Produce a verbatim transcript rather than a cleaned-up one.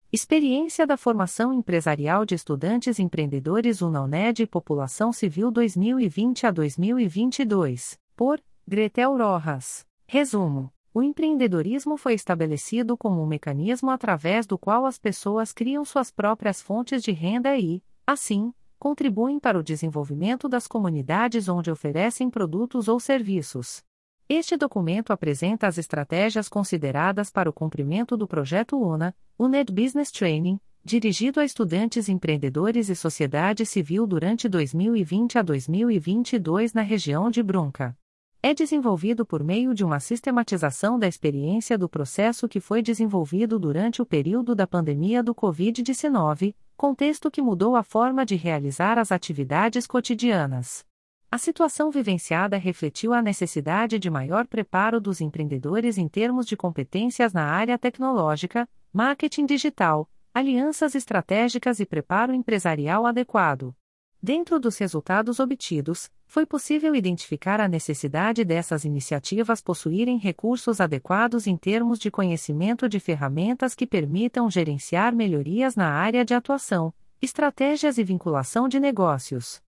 Experiência da Formação Empresarial de Estudantes Empreendedores UNA-UNED e População Civil dois mil e vinte a dois mil e vinte e dois, por Gretel Rojas. Resumo: o empreendedorismo foi estabelecido como um mecanismo através do qual as pessoas criam suas próprias fontes de renda e, assim, contribuem para o desenvolvimento das comunidades onde oferecem produtos ou serviços. Este documento apresenta as estratégias consideradas para o cumprimento do projeto UNA, UNED Business Training, dirigido a estudantes empreendedores e sociedade civil durante dois mil e vinte a dois mil e vinte e dois na região de Brunca. É desenvolvido por meio de uma sistematização da experiência do processo que foi desenvolvido durante o período da pandemia do covid dezenove, contexto que mudou a forma de realizar as atividades cotidianas. A situação vivenciada refletiu a necessidade de maior preparo dos empreendedores em termos de competências na área tecnológica, marketing digital, alianças estratégicas e preparo empresarial adequado. Dentro dos resultados obtidos, foi possível identificar a necessidade dessas iniciativas possuírem recursos adequados em termos de conhecimento de ferramentas que permitam gerenciar melhorias na área de atuação, estratégias e vinculação de negócios.